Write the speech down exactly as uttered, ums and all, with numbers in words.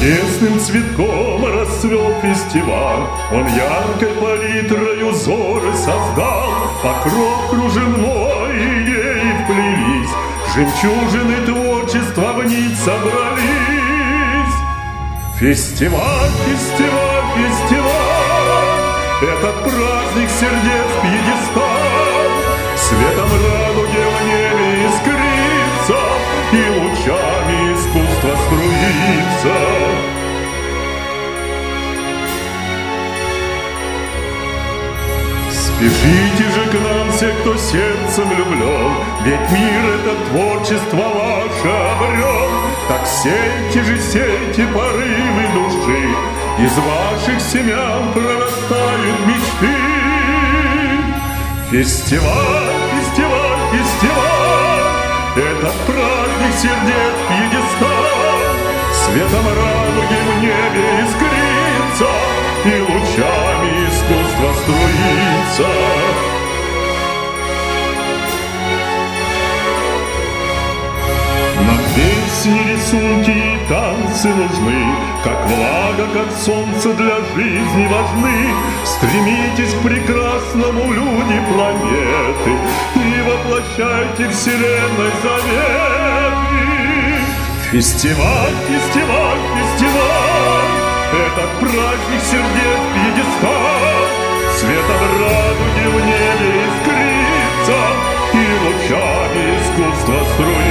Чудесным цветком расцвел фестиваль, он яркой палитрой узоры создал, покров кружевной идеи вплелись, жемчужины творчества в нить собрались. Фестиваль, фестиваль, фестиваль, этот праздник сердец пьедестал, светом радуги в небе искрится и лучами искусства струится. Спешите же к нам все, кто сердцем влюблен, ведь мир этот творчество ваше обрел. Так сейте же, сейте порывы души, из ваших семян прорастают мечты. Фестиваль, фестиваль, фестиваль, этот праздник сердец пьедестал, светом радуги в небе искрится и лучами искусства струится. Нам песни, рисунки и танцы нужны, как влага, как солнце для жизни важны. Стремитесь к прекрасному, люди планеты, и воплощайте вселенной заветы. Фестиваль, фестиваль, фестиваль, этот праздник сердец пьедестал, светом радуги в небе искрится и лучами искусства струится.